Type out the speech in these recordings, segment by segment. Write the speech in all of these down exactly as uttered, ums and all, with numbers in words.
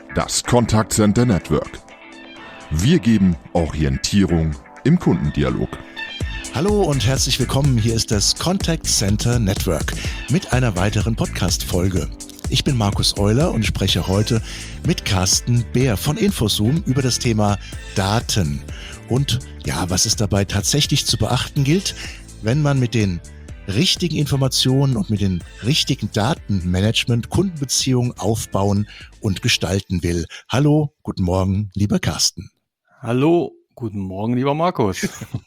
Das Contact Center Network. Wir geben Orientierung im Kundendialog. Hallo und herzlich willkommen. Hier ist das Contact Center Network mit einer weiteren Podcast-Folge. Ich bin Markus Euler und spreche heute mit Carsten Beer von Infozoom über das Thema Daten und ja, was es dabei tatsächlich zu beachten gilt, wenn man mit den richtigen Informationen und mit den richtigen Datenmanagement Kundenbeziehungen aufbauen und gestalten will. Hallo, guten Morgen, lieber Carsten. Hallo, guten Morgen, lieber Markus.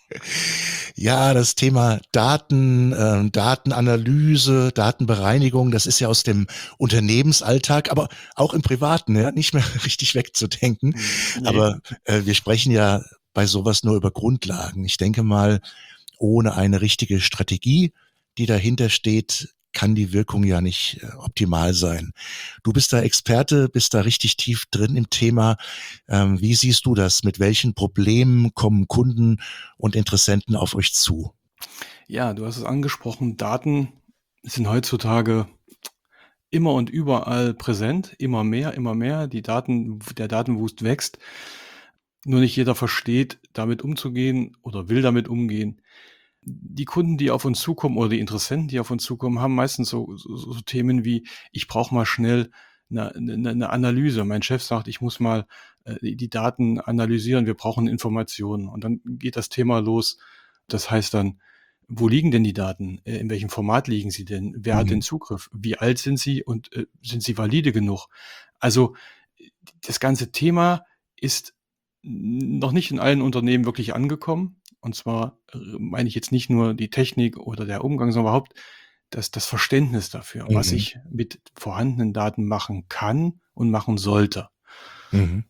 Ja, das Thema Daten, äh, Datenanalyse, Datenbereinigung, das ist ja aus dem Unternehmensalltag, aber auch im Privaten, ja, nicht mehr richtig wegzudenken. Nee. Aber äh, wir sprechen ja bei sowas nur über Grundlagen. Ich denke mal, ohne eine richtige Strategie, die dahinter steht, kann die Wirkung ja nicht äh, optimal sein. Du bist da Experte, bist da richtig tief drin im Thema. Ähm, wie siehst du das? Mit welchen Problemen kommen Kunden und Interessenten auf euch zu? Ja, du hast es angesprochen. Daten sind heutzutage immer und überall präsent, immer mehr, immer mehr. Die Daten, der Datenwust wächst. Nur nicht jeder versteht, damit umzugehen oder will damit umgehen. Die Kunden, die auf uns zukommen oder die Interessenten, die auf uns zukommen, haben meistens so, so, so Themen wie, ich brauche mal schnell eine, eine, eine Analyse. Mein Chef sagt, ich muss mal äh, die Daten analysieren, wir brauchen Informationen. Und dann geht das Thema los. Das heißt dann, wo liegen denn die Daten? Äh, in welchem Format liegen sie denn? Wer mhm. hat den Zugriff? Wie alt sind sie und äh, sind sie valide genug? Also das ganze Thema ist noch nicht in allen Unternehmen wirklich angekommen. Und zwar meine ich jetzt nicht nur die Technik oder der Umgang, sondern überhaupt das, das Verständnis dafür, mhm. was ich mit vorhandenen Daten machen kann und machen sollte. Mhm.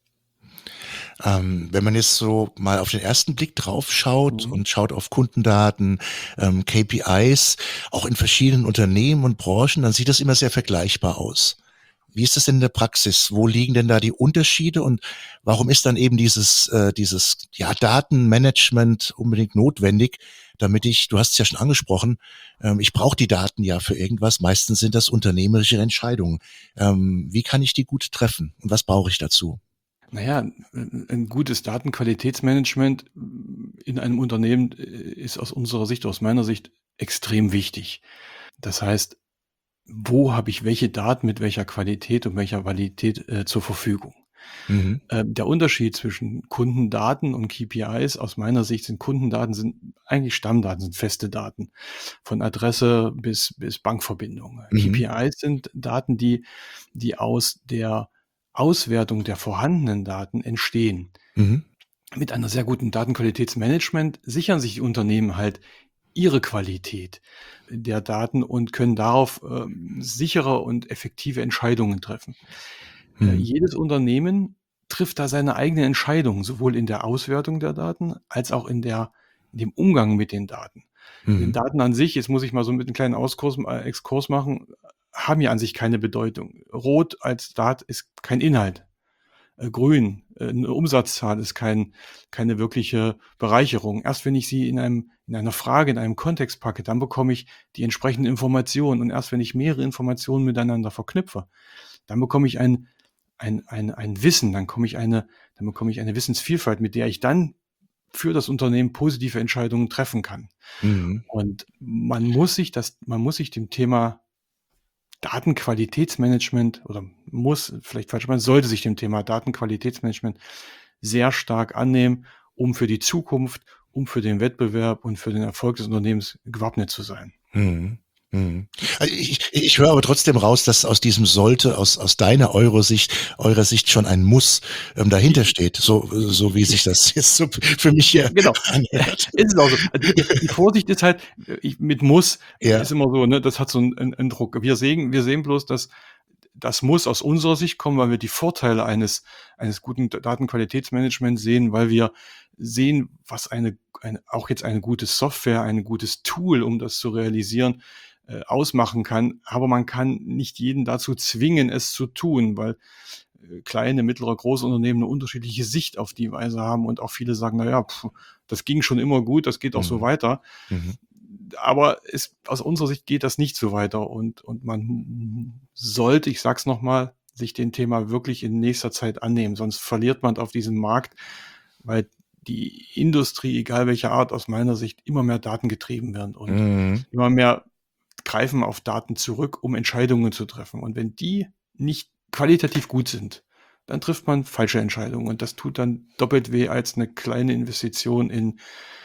Ähm, wenn man jetzt so mal auf den ersten Blick drauf schaut mhm. und schaut auf Kundendaten, ähm, K P Is, auch in verschiedenen Unternehmen und Branchen, dann sieht das immer sehr vergleichbar aus. Wie ist das denn in der Praxis? Wo liegen denn da die Unterschiede und warum ist dann eben dieses, äh, dieses ja, Datenmanagement unbedingt notwendig, damit ich, du hast es ja schon angesprochen, ähm, ich brauche die Daten ja für irgendwas. Meistens sind das unternehmerische Entscheidungen. Ähm, wie kann ich die gut treffen und was brauche ich dazu? Naja, ein gutes Datenqualitätsmanagement in einem Unternehmen ist aus unserer Sicht, aus meiner Sicht extrem wichtig. Das heißt, wo habe ich welche Daten mit welcher Qualität und welcher Validität äh, zur Verfügung? Mhm. Äh, der Unterschied zwischen Kundendaten und K P Is aus meiner Sicht sind Kundendaten sind eigentlich Stammdaten, sind feste Daten von Adresse bis bis Bankverbindung. Mhm. K P Is sind Daten, die die aus der Auswertung der vorhandenen Daten entstehen. Mhm. Mit einer sehr guten Datenqualitätsmanagement sichern sich die Unternehmen halt ihre Qualität der Daten und können darauf äh, sichere und effektive Entscheidungen treffen. Mhm. Äh, jedes Unternehmen trifft da seine eigenen Entscheidungen, sowohl in der Auswertung der Daten als auch in der in dem Umgang mit den Daten. Mhm. Den Daten an sich, jetzt muss ich mal so mit einem kleinen Auskurs, äh, Exkurs machen, haben ja an sich keine Bedeutung. Rot als Dat ist kein Inhalt. Äh, grün, äh, eine Umsatzzahl ist kein, keine wirkliche Bereicherung. Erst wenn ich sie in einem, in einer Frage, in einem Kontext packe, dann bekomme ich die entsprechenden Informationen. Und erst wenn ich mehrere Informationen miteinander verknüpfe, dann bekomme ich ein, ein, ein, ein Wissen, dann bekomme ich eine, dann bekomme ich eine Wissensvielfalt, mit der ich dann für das Unternehmen positive Entscheidungen treffen kann. Mhm. Und man muss sich das, man muss sich dem Thema Datenqualitätsmanagement oder muss, vielleicht falsch, man sollte sich dem Thema Datenqualitätsmanagement sehr stark annehmen, um für die Zukunft, um für den Wettbewerb und für den Erfolg des Unternehmens gewappnet zu sein. Hm, hm. Also ich, ich höre aber trotzdem raus, dass aus diesem sollte, aus, aus deiner Euro-Sicht, eurer Sicht schon ein Muss ähm, dahinter steht, so, so wie sich das jetzt so für mich hier genau. anhört. Ist es auch so. Also die, die Vorsicht ist halt, ich, mit Muss ja. ist immer so, ne, das hat so einen, einen, einen Druck. Wir sehen, wir sehen bloß, dass das muss aus unserer Sicht kommen, weil wir die Vorteile eines, eines guten Datenqualitätsmanagements sehen, weil wir sehen, was eine, eine, auch jetzt eine gute Software, ein gutes Tool, um das zu realisieren, äh, ausmachen kann. Aber man kann nicht jeden dazu zwingen, es zu tun, weil äh, kleine, mittlere, große Unternehmen eine unterschiedliche Sicht auf die Weise haben und auch viele sagen, na ja, pf, das ging schon immer gut, das geht auch mhm. so weiter. Mhm. Aber es, aus unserer Sicht geht das nicht so weiter und, und man sollte, ich sag's nochmal, sich dem Thema wirklich in nächster Zeit annehmen. Sonst verliert man auf diesem Markt, weil die Industrie, egal welcher Art, aus meiner Sicht immer mehr datengetrieben werden und Mhm. immer mehr greifen auf Daten zurück, um Entscheidungen zu treffen. Und wenn die nicht qualitativ gut sind, dann trifft man falsche Entscheidungen. Und das tut dann doppelt weh als eine kleine Investition in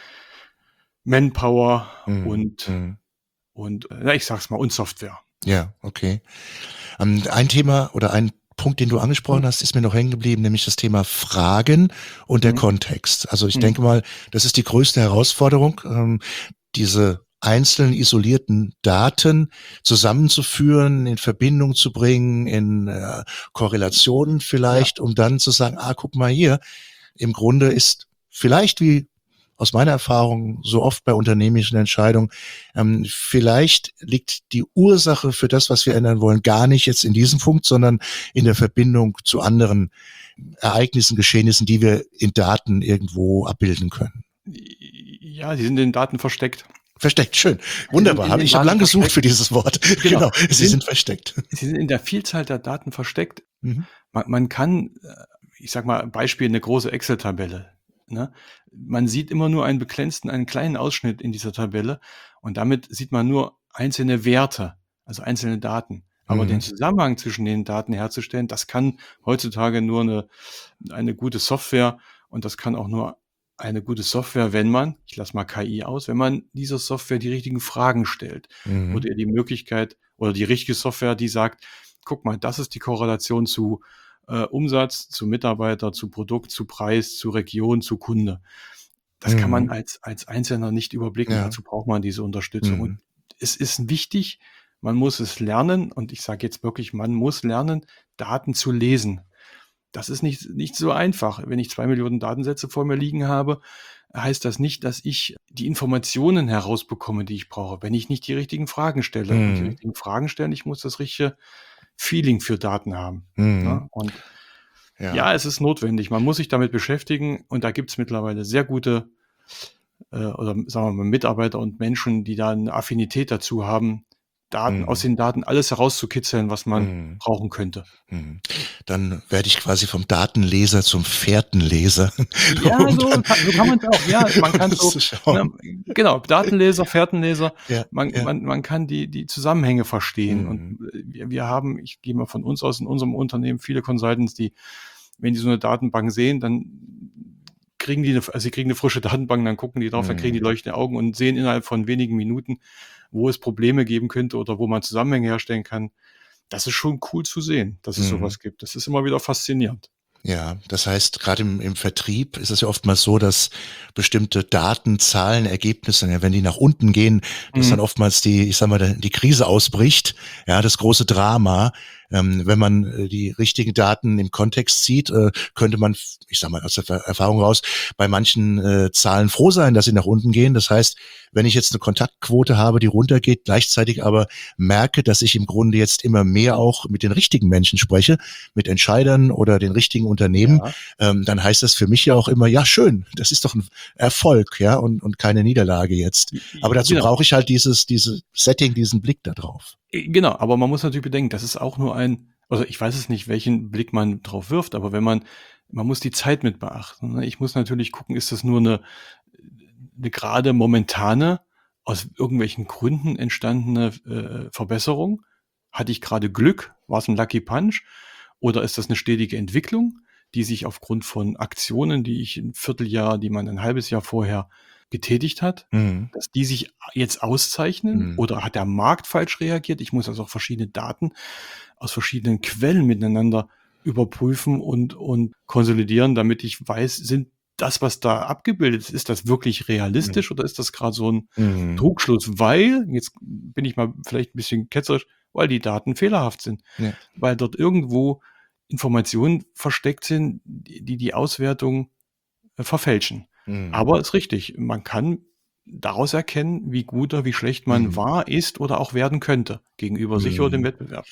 Manpower Mhm. und, Mhm. und äh, na, ich sag's mal, und Software. Ja, okay. Ähm, ein Thema oder ein Punkt, den du angesprochen Mhm. hast, ist mir noch hängen geblieben, nämlich das Thema Fragen und der Mhm. Kontext. Also ich Mhm. denke mal, das ist die größte Herausforderung, ähm, diese einzelnen isolierten Daten zusammenzuführen, in Verbindung zu bringen, in äh, Korrelationen Ja. vielleicht, um dann zu sagen, ah, guck mal hier, im Grunde ist vielleicht wie aus meiner Erfahrung so oft bei unternehmerischen Entscheidungen, ähm, vielleicht liegt die Ursache für das, was wir ändern wollen, gar nicht jetzt in diesem Punkt, sondern in der Verbindung zu anderen Ereignissen, Geschehnissen, die wir in Daten irgendwo abbilden können. Ja, die sind in den Daten versteckt. Versteckt, schön. Sie sind Wunderbar. in Hab- den Ich habe Daten lange gesucht versteckt. für dieses Wort. Genau. Genau, Sie sie sind, sind versteckt. sie sind in der Vielzahl der Daten versteckt. Mhm. Man, man kann, äh, ich sag mal, Beispiel eine große Excel-Tabelle. Ne? Man sieht immer nur einen begrenzten, einen kleinen Ausschnitt in dieser Tabelle und damit sieht man nur einzelne Werte, also einzelne Daten. Aber den Mhm. Zusammenhang zwischen den Daten herzustellen, das kann heutzutage nur eine, eine gute Software und das kann auch nur eine gute Software, wenn man, ich lasse mal K I aus, wenn man dieser Software die richtigen Fragen stellt Mhm. oder ihr die Möglichkeit oder die richtige Software, die sagt, guck mal, das ist die Korrelation zu äh, Umsatz, zu Mitarbeiter, zu Produkt, zu Preis, zu Region, zu Kunde. Das kann man Mhm. als, als Einzelner nicht überblicken. Ja. Dazu braucht man diese Unterstützung. Und Mhm. es ist wichtig, man muss es lernen, und ich sage jetzt wirklich, man muss lernen, Daten zu lesen. Das ist nicht, nicht so einfach. Wenn ich zwei Millionen Datensätze vor mir liegen habe, heißt das nicht, dass ich die Informationen herausbekomme, die ich brauche, wenn ich nicht die richtigen Fragen stelle. Und die Mhm. richtigen Fragen stellen, ich muss das richtige Feeling für Daten haben. Mhm. Ne? Und Ja. ja, es ist notwendig. Man muss sich damit beschäftigen und da gibt es mittlerweile sehr gute äh, oder sagen wir mal Mitarbeiter und Menschen, die da eine Affinität dazu haben, Daten, Mhm. aus den Daten alles herauszukitzeln, was man Mhm. brauchen könnte. Mhm. Dann werde ich quasi vom Datenleser zum Fährtenleser. Ja, um so dann, kann, so kann man es auch. Ja, man um kann das so, zu schauen. ne, genau, Datenleser, Fährtenleser, Ja, man, ja. man, man kann die, die Zusammenhänge verstehen. Und Mhm. äh, wir, wir haben, ich gehe mal von uns aus, in unserem Unternehmen viele Consultants, die, wenn die so eine Datenbank sehen, dann kriegen die, eine, also sie kriegen eine frische Datenbank, dann gucken die drauf, dann kriegen die Mhm. leuchtende Augen und sehen innerhalb von wenigen Minuten, wo es Probleme geben könnte oder wo man Zusammenhänge herstellen kann. Das ist schon cool zu sehen, dass es Mhm. sowas gibt. Das ist immer wieder faszinierend. Ja, das heißt, gerade im, im Vertrieb ist es ja oftmals so, dass bestimmte Daten, Zahlen, Ergebnisse, ja, wenn die nach unten gehen, dass dann Mhm. oftmals die, ich sag mal, die Krise ausbricht, ja, das große Drama. Ähm, wenn man äh, die richtigen Daten im Kontext sieht, äh, könnte man, ich sag mal aus der Ver- Erfahrung raus, bei manchen äh, Zahlen froh sein, dass sie nach unten gehen. Das heißt, wenn ich jetzt eine Kontaktquote habe, die runtergeht, gleichzeitig aber merke, dass ich im Grunde jetzt immer mehr auch mit den richtigen Menschen spreche, mit Entscheidern oder den richtigen Unternehmen, Ja. ähm, dann heißt das für mich ja auch immer, ja schön, das ist doch ein Erfolg, ja, und, und keine Niederlage jetzt. Aber dazu Genau. brauche ich halt dieses, dieses Setting, diesen Blick da drauf. Genau, aber man muss natürlich bedenken, das ist auch nur ein, also ich weiß es nicht, welchen Blick man drauf wirft, aber wenn man, man muss die Zeit mit beachten. Ne? Ich muss natürlich gucken, ist das nur eine, eine gerade momentane, aus irgendwelchen Gründen entstandene äh, Verbesserung? Hatte ich gerade Glück? War es ein Lucky Punch? Oder ist das eine stetige Entwicklung, die sich aufgrund von Aktionen, die ich ein Vierteljahr, die man ein halbes Jahr vorher getätigt hat, Mhm. dass die sich jetzt auszeichnen? Mhm. Oder hat der Markt falsch reagiert? Ich muss also auch verschiedene Daten aus verschiedenen Quellen miteinander überprüfen und, und konsolidieren, damit ich weiß, sind das, was da abgebildet ist, ist das wirklich realistisch oder ist das gerade so ein Mhm. Trugschluss? Weil, jetzt bin ich mal vielleicht ein bisschen ketzerisch, weil die Daten fehlerhaft sind. Ja. Weil dort irgendwo Informationen versteckt sind, die die Auswertung äh, verfälschen. Mhm. Aber ist richtig, man kann daraus erkennen, wie gut oder wie schlecht man Mhm. war, ist oder auch werden könnte gegenüber sich oder dem Mhm. Wettbewerb. Ja.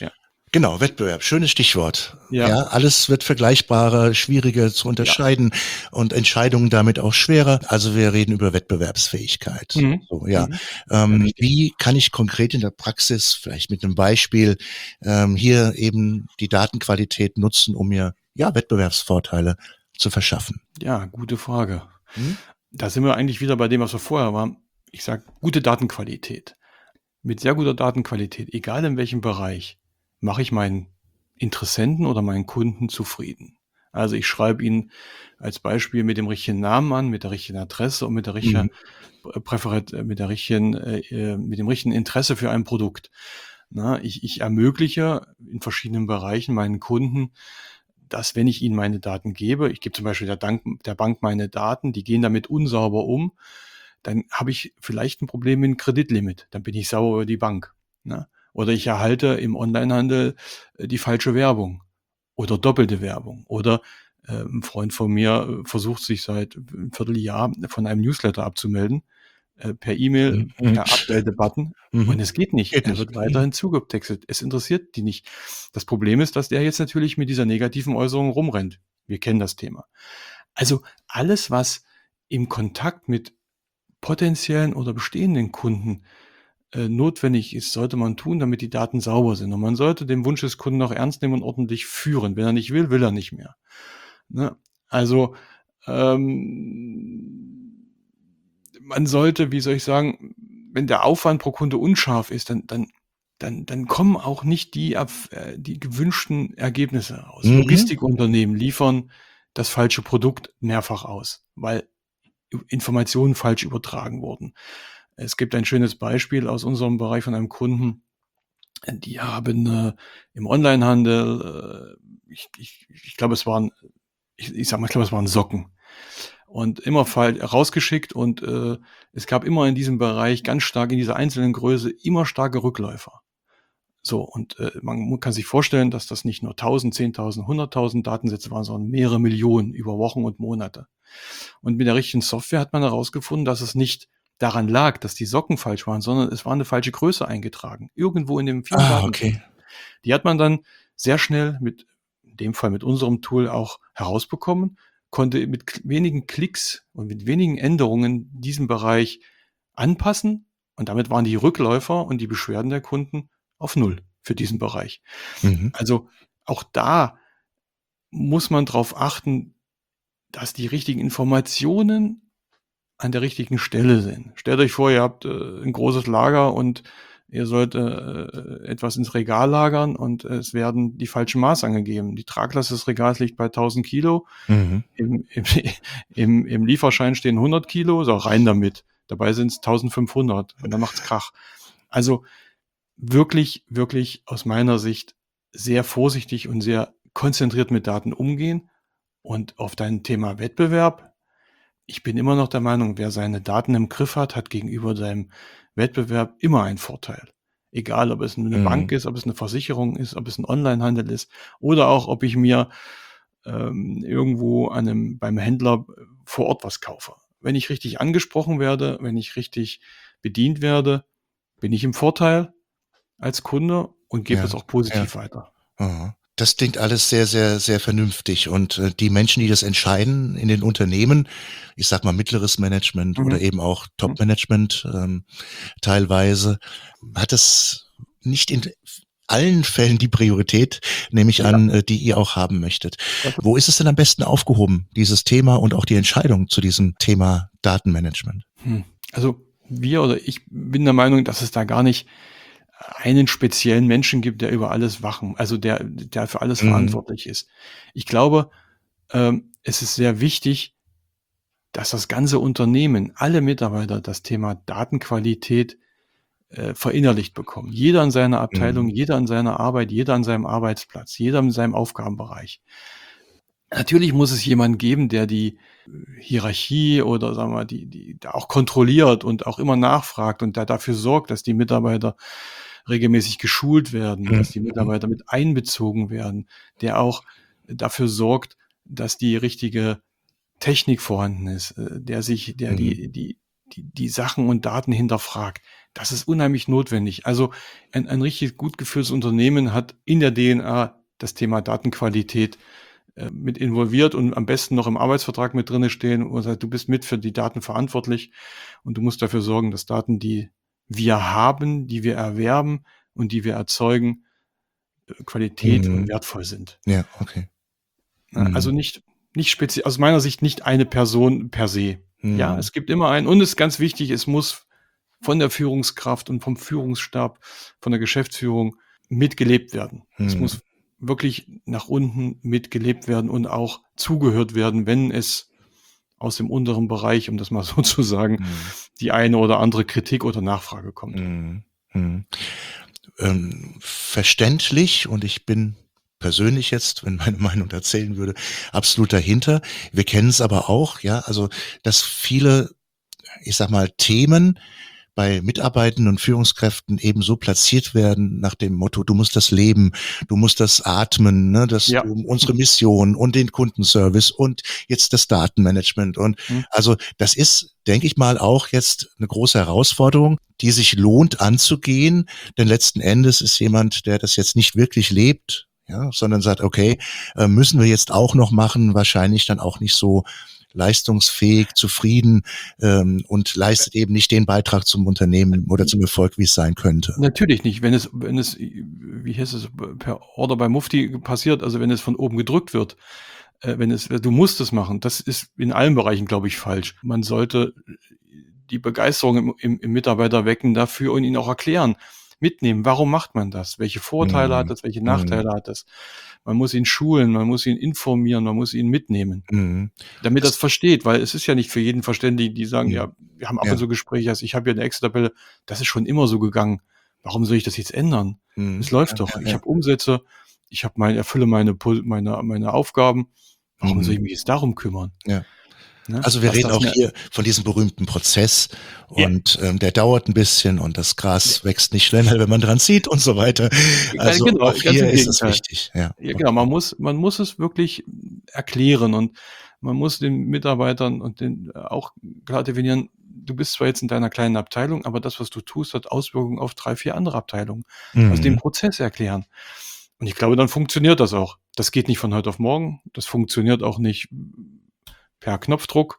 Genau, Wettbewerb, schönes Stichwort. Ja. Ja, alles wird vergleichbarer, schwieriger zu unterscheiden und Entscheidungen damit auch schwerer. Also wir reden über Wettbewerbsfähigkeit. Mhm. So, ja. Mhm. Sehr Ähm, wichtig. wie kann ich konkret in der Praxis, vielleicht mit einem Beispiel, ähm, hier eben die Datenqualität nutzen, um mir ja Wettbewerbsvorteile zu verschaffen? Ja, gute Frage. Hm? Da sind wir eigentlich wieder bei dem, was wir vorher waren. Ich sage, gute Datenqualität. Mit sehr guter Datenqualität, egal in welchem Bereich, mache ich meinen Interessenten oder meinen Kunden zufrieden. Also ich schreibe ihn als Beispiel mit dem richtigen Namen an, mit der richtigen Adresse und mit der richtigen Mhm. Präferat, mit der richtigen, äh, mit dem richtigen Interesse für ein Produkt. Na, ich, ich ermögliche in verschiedenen Bereichen meinen Kunden, dass wenn ich ihnen meine Daten gebe, ich gebe zum Beispiel der, Dank, der Bank meine Daten, die gehen damit unsauber um, dann habe ich vielleicht ein Problem mit dem Kreditlimit. Dann bin ich sauer über die Bank. Ne? Oder ich erhalte im Onlinehandel äh, die falsche Werbung oder doppelte Werbung. Oder äh, ein Freund von mir äh, versucht sich seit einem Vierteljahr von einem Newsletter abzumelden, äh, per E-Mail, Mhm. per Update-Button. Mhm. Und es geht nicht. Geht Er nicht. wird weiterhin zugetextet. Es interessiert die nicht. Das Problem ist, dass der jetzt natürlich mit dieser negativen Äußerung rumrennt. Wir kennen das Thema. Also alles, was im Kontakt mit potenziellen oder bestehenden Kunden äh, notwendig ist, sollte man tun, damit die Daten sauber sind. Und man sollte den Wunsch des Kunden auch ernst nehmen und ordentlich führen. Wenn er nicht will, will er nicht mehr. Ne? Also ähm, man sollte, wie soll ich sagen, wenn der Aufwand pro Kunde unscharf ist, dann, dann, dann, dann kommen auch nicht die, äh, die gewünschten Ergebnisse raus. Mhm. Logistikunternehmen liefern das falsche Produkt mehrfach aus, weil Informationen falsch übertragen wurden. Es gibt ein schönes Beispiel aus unserem Bereich von einem Kunden. Die haben äh, im Onlinehandel, äh, ich, ich, ich glaube, es waren, ich, ich sag mal, ich glaube, es waren Socken. Und immer fall, rausgeschickt und äh, es gab immer in diesem Bereich ganz stark, in dieser einzelnen Größe, immer starke Rückläufer. So, und äh, man kann sich vorstellen, dass das nicht nur tausend, zehntausend, hunderttausend Datensätze waren, sondern mehrere Millionen über Wochen und Monate. Und mit der richtigen Software hat man herausgefunden, dass es nicht daran lag, dass die Socken falsch waren, sondern es war eine falsche Größe eingetragen. Irgendwo in den vielen Ah, Daten. okay. Die hat man dann sehr schnell mit, in dem Fall mit unserem Tool auch herausbekommen, konnte mit k- wenigen Klicks und mit wenigen Änderungen diesen Bereich anpassen und damit waren die Rückläufer und die Beschwerden der Kunden auf Null für diesen Bereich. Mhm. Also auch da muss man darauf achten, dass die richtigen Informationen an der richtigen Stelle sind. Stellt euch vor, ihr habt äh, ein großes Lager und ihr sollt äh, etwas ins Regal lagern und es werden die falschen Maße angegeben. Die Traglast des Regals liegt bei tausend Kilo. Mhm. Im, im, im, im Lieferschein stehen hundert Kilo, so rein damit. Dabei sind es eintausendfünfhundert und dann macht's Krach. Also wirklich, wirklich aus meiner Sicht sehr vorsichtig und sehr konzentriert mit Daten umgehen. Und auf dein Thema Wettbewerb, ich bin immer noch der Meinung, wer seine Daten im Griff hat, hat gegenüber seinem Wettbewerb immer einen Vorteil. Egal, ob es eine Mhm. Bank ist, ob es eine Versicherung ist, ob es ein Onlinehandel ist oder auch, ob ich mir ähm, irgendwo an einem, beim Händler vor Ort was kaufe. Wenn ich richtig angesprochen werde, wenn ich richtig bedient werde, bin ich im Vorteil als Kunde und gebe Ja, das auch positiv weiter. Aha. Das klingt alles sehr, sehr, sehr vernünftig. Und äh, die Menschen, die das entscheiden in den Unternehmen, ich sag mal mittleres Management oder Mhm. eben auch Mhm. Top-Management ähm, teilweise, hat es nicht in allen Fällen die Priorität, nehme ich Ja. an, äh, die ihr auch haben möchtet. Das Wo ist es denn am besten aufgehoben, dieses Thema und auch die Entscheidung zu diesem Thema Datenmanagement? Hm. Also wir oder ich bin der Meinung, dass es da gar nicht einen speziellen Menschen gibt, der über alles wachen, also der, der für alles Mhm. verantwortlich ist. Ich glaube, ähm, es ist sehr wichtig, dass das ganze Unternehmen, alle Mitarbeiter das Thema Datenqualität äh, verinnerlicht bekommen. Jeder in seiner Abteilung, Mhm. jeder in seiner Arbeit, jeder an seinem Arbeitsplatz, jeder in seinem Aufgabenbereich. Natürlich muss es jemanden geben, der die äh, Hierarchie oder sagen wir mal, die, die da auch kontrolliert und auch immer nachfragt und der dafür sorgt, dass die Mitarbeiter regelmäßig geschult werden, dass die Mhm. Mitarbeiter mit einbezogen werden, der auch dafür sorgt, dass die richtige Technik vorhanden ist, äh, der sich, der Mhm. die, die, die, die Sachen und Daten hinterfragt. das ist unheimlich notwendig. Also ein, ein richtig gut geführtes Unternehmen hat in der D N A das Thema Datenqualität äh, mit involviert und am besten noch im Arbeitsvertrag mit drinne stehen und sagt, du bist mit für die Daten verantwortlich und du musst dafür sorgen, dass Daten, die wir haben, die wir erwerben und die wir erzeugen, äh, Qualität und Mhm. wertvoll sind. Ja, okay. Ja, also Mhm. nicht, nicht speziell, aus meiner Sicht nicht eine Person per se. Ja, Mhm. es gibt immer einen und es ist ganz wichtig, es muss von der Führungskraft und vom Führungsstab, von der Geschäftsführung mitgelebt werden. Es Mhm. muss wirklich nach unten mitgelebt werden und auch zugehört werden, wenn es aus dem unteren Bereich, um das mal so zu sagen, Mhm. die eine oder andere Kritik oder Nachfrage kommt. Mhm. Mhm. Ähm, verständlich, und ich bin persönlich jetzt, wenn meine Meinung erzählen würde, absolut dahinter. Wir kennen es aber auch, ja, also dass viele, ich sag mal, Themen bei Mitarbeitenden und Führungskräften eben so platziert werden nach dem Motto, du musst das leben, du musst das atmen, ne, dass Ja. du unsere Mission und den Kundenservice und jetzt das Datenmanagement und Hm. also das ist, denke ich mal, auch jetzt eine große Herausforderung, die sich lohnt anzugehen, denn letzten Endes ist jemand, der das jetzt nicht wirklich lebt, ja, sondern sagt, okay, äh, müssen wir jetzt auch noch machen, wahrscheinlich dann auch nicht so leistungsfähig, zufrieden ähm, und leistet eben nicht den Beitrag zum Unternehmen oder zum Erfolg, wie es sein könnte. Natürlich nicht. Wenn es, wenn es, wie heißt es, per Order bei Mufti passiert, also wenn es von oben gedrückt wird, äh, wenn es, du musst es machen, das ist in allen Bereichen, glaube ich, falsch. Man sollte die Begeisterung im, im, im Mitarbeiter wecken dafür und ihn auch erklären, mitnehmen. Warum macht man das? Welche Vorteile hat Mhm. das? Welche Mhm. Nachteile hat das? Man muss ihn schulen, man muss ihn informieren, man muss ihn mitnehmen, Mhm. damit er Das, es versteht, weil es ist ja nicht für jeden verständlich, die sagen, mhm. ja, wir haben ab und Ja. zu Gespräche, also ich habe ja eine Excel-Tabelle, das ist schon immer so gegangen. Warum soll ich das jetzt ändern? Mhm. Es läuft Ja, doch. ja, Ich ja. habe Umsätze, ich habe mein, erfülle meine, Pul- meine, meine Aufgaben. Warum soll Mhm. ich mich jetzt darum kümmern? Ja. Ne? Also wir Dass reden das auch eine, hier von diesem berühmten Prozess ja, und ähm, der dauert ein bisschen und das Gras wächst nicht schneller, wenn man dran zieht und so weiter. ja, Also genau, auch ganz hier im ist es Gegenteil. wichtig. Ja. Ja, genau, Okay. man muss, man muss es wirklich erklären und man muss den Mitarbeitern und den äh, auch klar definieren, du bist zwar jetzt in deiner kleinen Abteilung, aber das, was du tust, hat Auswirkungen auf drei, vier andere Abteilungen. Also den Mhm. Prozess erklären. Und ich glaube, dann funktioniert das auch. Das geht nicht von heute auf morgen. Das funktioniert auch nicht per Knopfdruck.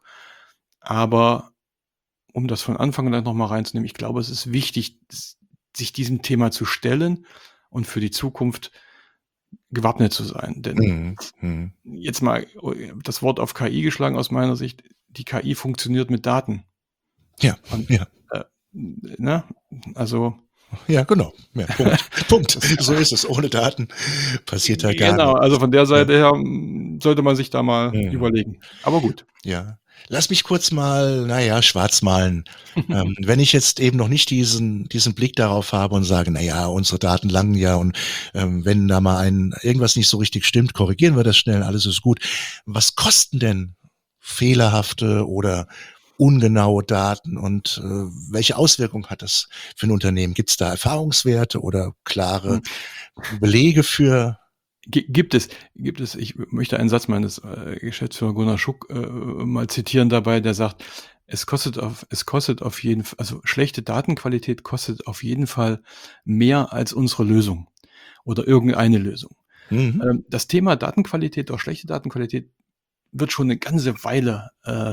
Aber um das von Anfang an nochmal reinzunehmen, ich glaube, es ist wichtig, sich diesem Thema zu stellen und für die Zukunft gewappnet zu sein. Denn Mhm. Mhm. jetzt mal das Wort auf K I geschlagen aus meiner Sicht, die K I funktioniert mit Daten. Ja, Und ja. äh, ne? Also Ja, genau. Ja, Punkt. Punkt. das, So ist es. Ohne Daten passiert da gar genau, nichts. also von der Ja. Seite her m, sollte man sich da mal Mhm. überlegen. Aber gut. Ja. Lass mich kurz mal, na ja, schwarz malen. Ähm, wenn ich jetzt eben noch nicht diesen diesen Blick darauf habe und sage: „Na ja, unsere Daten langen ja und, ähm, wenn da mal ein irgendwas nicht so richtig stimmt, korrigieren wir das schnell, alles ist gut.“ Was kosten denn fehlerhafte oder ungenaue Daten und, äh, welche Auswirkungen hat das für 'n Unternehmen? Gibt's da Erfahrungswerte oder klare Hm. Belege für? Gi- Gibt es, gibt es, ich möchte einen Satz meines äh, Geschäftsführers Gunnar Schuck äh, mal zitieren dabei, der sagt, es kostet auf, es kostet auf jeden Fall, also schlechte Datenqualität kostet auf jeden Fall mehr als unsere Lösung oder irgendeine Lösung. Mhm. Ähm, das Thema Datenqualität oder schlechte Datenqualität wird schon eine ganze Weile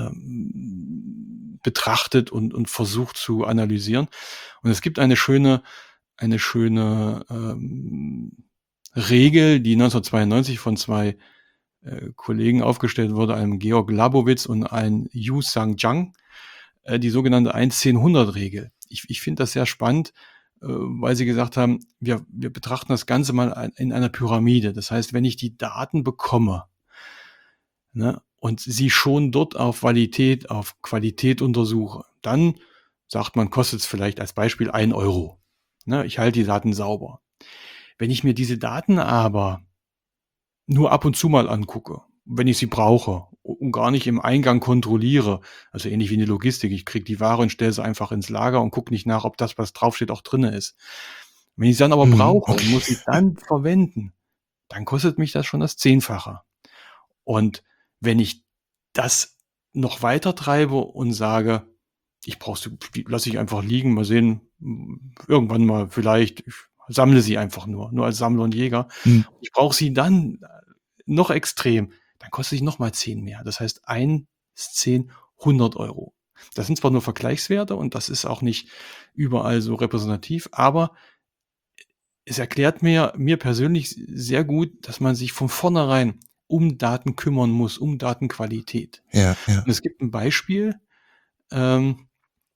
ähm, betrachtet und, und versucht zu analysieren. Und es gibt eine schöne, eine schöne ähm, Regel, die neunzehnhundertzweiundneunzig von zwei äh, Kollegen aufgestellt wurde, einem Georg Labowitz und ein Yu Sang Zhang, äh, die sogenannte eins zehn hundert Regel. Ich, ich finde das sehr spannend, äh, weil sie gesagt haben, wir, wir betrachten das Ganze mal ein- in einer Pyramide. Das heißt, wenn ich die Daten bekomme, ne, und sie schon dort auf Validität, auf Qualität untersuche, dann sagt man, kostet es vielleicht als Beispiel ein Euro. Ne, ich halte die Daten sauber. Wenn ich mir diese Daten aber nur ab und zu mal angucke, wenn ich sie brauche und gar nicht im Eingang kontrolliere, also ähnlich wie in der Logistik, ich kriege die Ware und stelle sie einfach ins Lager und gucke nicht nach, ob das, was draufsteht, auch drinne ist. Wenn ich sie dann aber Mhm. brauche und Okay. muss sie dann verwenden, dann kostet mich das schon das Zehnfache. Und wenn ich das noch weiter treibe und sage, ich brauche, lasse ich einfach liegen, mal sehen, irgendwann mal vielleicht, ich sammle sie einfach nur, nur als Sammler und Jäger. Hm. Ich brauche sie dann noch extrem, dann kostet sie nochmal zehn mehr. Das heißt, eins, zehn, hundert Euro. Das sind zwar nur Vergleichswerte und das ist auch nicht überall so repräsentativ, aber es erklärt mir, mir persönlich sehr gut, dass man sich von vornherein um Daten kümmern muss, um Datenqualität. Ja, ja. Und es gibt ein Beispiel, ähm,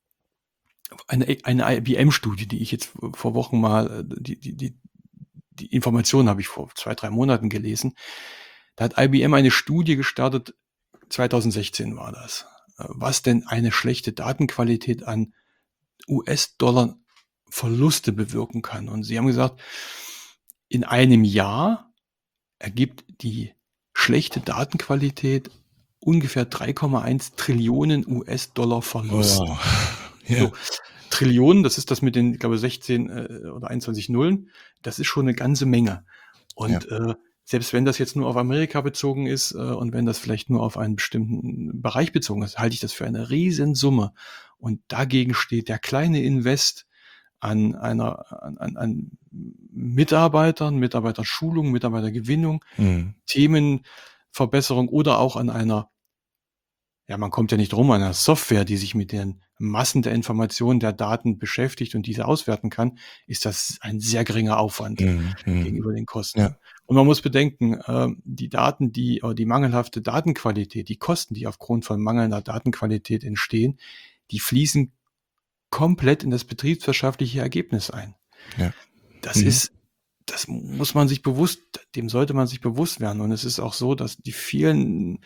eine, eine I B M-Studie, die ich jetzt vor Wochen mal, die, die, die, die Informationen habe ich vor zwei, drei Monaten gelesen. Da hat I B M eine Studie gestartet, zwanzig sechzehn war das, was denn eine schlechte Datenqualität an U S-Dollar Verluste bewirken kann. Und sie haben gesagt, in einem Jahr ergibt die schlechte Datenqualität ungefähr drei Komma eins Trillionen U S-Dollar Verlust. Wow. Ja. So, Trillionen, das ist das mit den, ich glaube, sechzehn äh, oder einundzwanzig Nullen, das ist schon eine ganze Menge. Und äh, selbst wenn das jetzt nur auf Amerika bezogen ist äh, und wenn das vielleicht nur auf einen bestimmten Bereich bezogen ist, halte ich das für eine Riesensumme. Und dagegen steht der kleine Invest an einer, an, an, an Mitarbeitern, Mitarbeiterschulung, Mitarbeitergewinnung, Mhm. Themenverbesserung oder auch an einer, ja, man kommt ja nicht drum, an einer Software, die sich mit den Massen der Informationen, der Daten beschäftigt und diese auswerten kann, ist das ein sehr geringer Aufwand Mhm. Mhm. gegenüber den Kosten. Ja. Und man muss bedenken, äh, die Daten, die, oder die mangelhafte Datenqualität, die Kosten, die aufgrund von mangelnder Datenqualität entstehen, die fließen komplett in das betriebswirtschaftliche Ergebnis ein. Ja. Das Mhm. ist, das muss man sich bewusst, dem sollte man sich bewusst werden. Und es ist auch so, dass die vielen,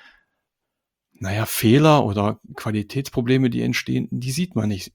naja, Fehler oder Qualitätsprobleme, die entstehen, die sieht man nicht.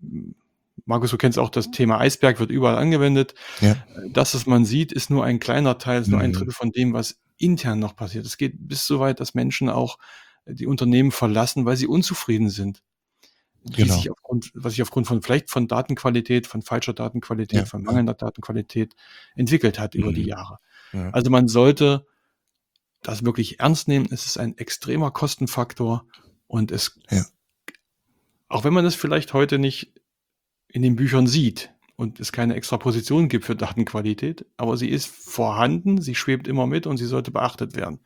Markus, du kennst auch das Thema Eisberg, wird überall angewendet. Ja. Das, was man sieht, ist nur ein kleiner Teil, ist nur ein Mhm. Drittel von dem, was intern noch passiert. Es geht bis so weit, dass Menschen auch die Unternehmen verlassen, weil sie unzufrieden sind. Die Genau. sich aufgrund, was sich aufgrund von vielleicht von Datenqualität, von falscher Datenqualität, Ja, von ja. mangelnder Datenqualität entwickelt hat über die Mhm. Jahre. Ja. Also man sollte das wirklich ernst nehmen. Es ist ein extremer Kostenfaktor und es, Ja. auch wenn man es vielleicht heute nicht in den Büchern sieht und es keine extra Position gibt für Datenqualität, aber sie ist vorhanden, sie schwebt immer mit und sie sollte beachtet werden.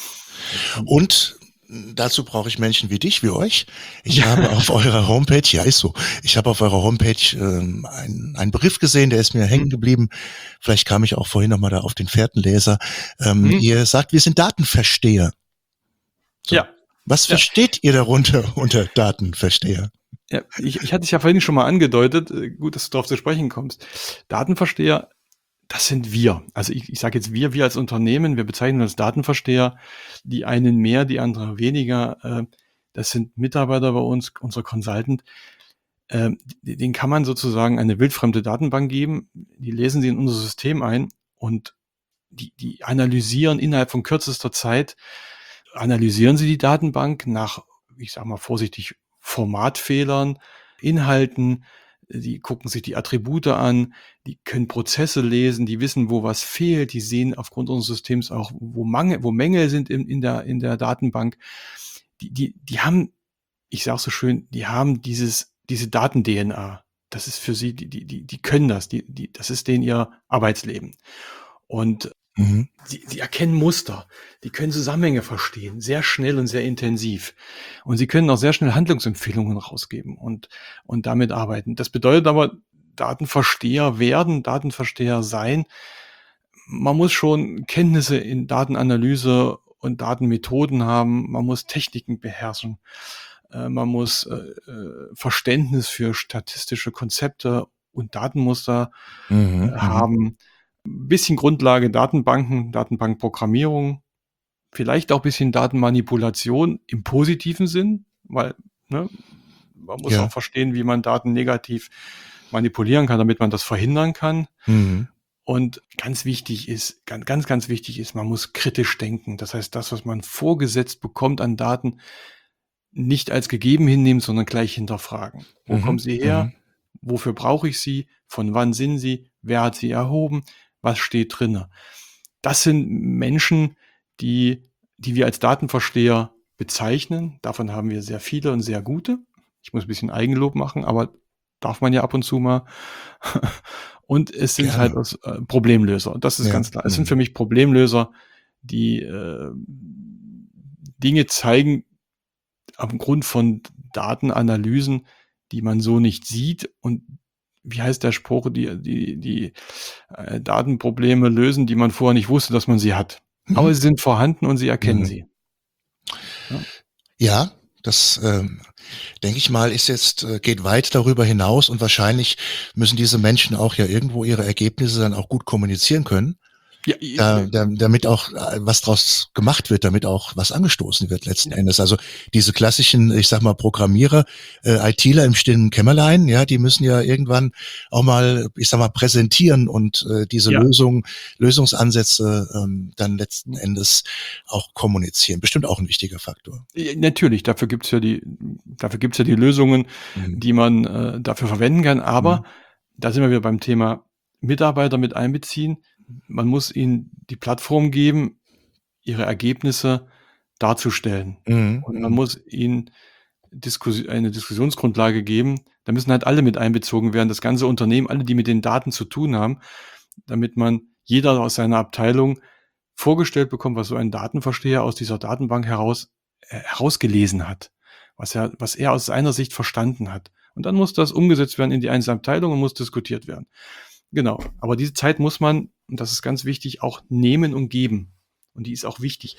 Ja. Und dazu brauche ich Menschen wie dich, wie euch. Ich Ja. habe auf eurer Homepage, ja ist so, ich habe auf eurer Homepage ähm, einen, einen Begriff gesehen, der ist mir hängen geblieben. Vielleicht kam ich auch vorhin nochmal da auf den Fährtenleser. Ähm, Mhm. Ihr sagt, wir sind Datenversteher. So. Ja. Was Ja. versteht ihr darunter unter Datenversteher? Ja, ich, ich hatte es ja vorhin schon mal angedeutet, äh, gut, dass du darauf zu sprechen kommst. Datenversteher, das sind wir. Also ich, ich sage jetzt wir, wir als Unternehmen, wir bezeichnen uns Datenversteher, die einen mehr, die anderen weniger. Äh, das sind Mitarbeiter bei uns, unser Consultant. Äh, den kann man sozusagen eine wildfremde Datenbank geben, die lesen sie in unser System ein und die, die analysieren innerhalb von kürzester Zeit, analysieren sie die Datenbank nach, ich sage mal vorsichtig, Formatfehlern, Inhalten, die gucken sich die Attribute an, die können Prozesse lesen, die wissen, wo was fehlt, die sehen aufgrund unseres Systems auch, wo Mangel, wo Mängel sind in, in der, in der Datenbank. Die, die, die haben, ich sage so schön, die haben dieses, diese Daten-D N A. Das ist für sie, die, die, die, die können das, die, die, das ist denen ihr Arbeitsleben. Und Mhm. Sie, sie erkennen Muster, die können Zusammenhänge verstehen, sehr schnell und sehr intensiv. Und sie können auch sehr schnell Handlungsempfehlungen rausgeben und, und damit arbeiten. Das bedeutet aber, Datenversteher werden, Datenversteher sein. Man muss schon Kenntnisse in Datenanalyse und Datenmethoden haben. Man muss Techniken beherrschen. Äh, man muss äh, äh, Verständnis für statistische Konzepte und Datenmuster Mhm. äh, haben. Ein bisschen Grundlage Datenbanken, Datenbankprogrammierung, vielleicht auch ein bisschen Datenmanipulation im positiven Sinn, weil ne, man muss Ja. auch verstehen, wie man Daten negativ manipulieren kann, damit man das verhindern kann. Mhm. Und ganz wichtig ist, ganz, ganz, ganz wichtig ist, man muss kritisch denken. Das heißt, das, was man vorgesetzt bekommt an Daten, nicht als gegeben hinnehmen, sondern gleich hinterfragen. Wo Mhm. kommen sie her? Mhm. Wofür brauche ich sie? Von wann sind sie? Wer hat sie erhoben? Was steht drinne? Das sind Menschen, die, die wir als Datenversteher bezeichnen. Davon haben wir sehr viele und sehr gute. Ich muss ein bisschen Eigenlob machen, aber darf man ja ab und zu mal. Und es sind Gerne. halt aus, äh, Problemlöser. Das ist Ja. ganz klar. Es sind Mhm. für mich Problemlöser, die äh, Dinge zeigen aufgrund von Datenanalysen, die man so nicht sieht. Und wie heißt der Spruch, die, die, die äh, Datenprobleme lösen, die man vorher nicht wusste, dass man sie hat. Mhm. Aber sie sind vorhanden und sie erkennen Mhm. sie. Ja. Ja, das ähm, denke ich mal, ist jetzt, äh, geht weit darüber hinaus und wahrscheinlich müssen diese Menschen auch ja irgendwo ihre Ergebnisse dann auch gut kommunizieren können, Ja, da, äh, da, damit auch äh, was draus gemacht wird, damit auch was angestoßen wird letzten Endes. Also diese klassischen, ich sag mal, Programmierer, äh, ITler im stillen Kämmerlein, ja, die müssen ja irgendwann auch mal, ich sag mal, präsentieren und äh, diese Ja. Lösung, Lösungsansätze ähm, dann letzten Endes auch kommunizieren. Bestimmt auch ein wichtiger Faktor. Ja, natürlich, dafür gibt's ja die, dafür gibt's ja die Lösungen, Mhm. die man äh, dafür verwenden kann. Aber Mhm. da sind wir wieder beim Thema Mitarbeiter mit einbeziehen. Man muss ihnen die Plattform geben, ihre Ergebnisse darzustellen. Mhm. Und man Mhm. muss ihnen Diskus- eine Diskussionsgrundlage geben. Da müssen halt alle mit einbezogen werden, das ganze Unternehmen, alle, die mit den Daten zu tun haben, damit man jeder aus seiner Abteilung vorgestellt bekommt, was so ein Datenversteher aus dieser Datenbank heraus äh, herausgelesen hat, was er, was er aus seiner Sicht verstanden hat. Und dann muss das umgesetzt werden in die einzelne Abteilung und muss diskutiert werden. Genau. Aber diese Zeit muss man, und das ist ganz wichtig, auch nehmen und geben. Und die ist auch wichtig.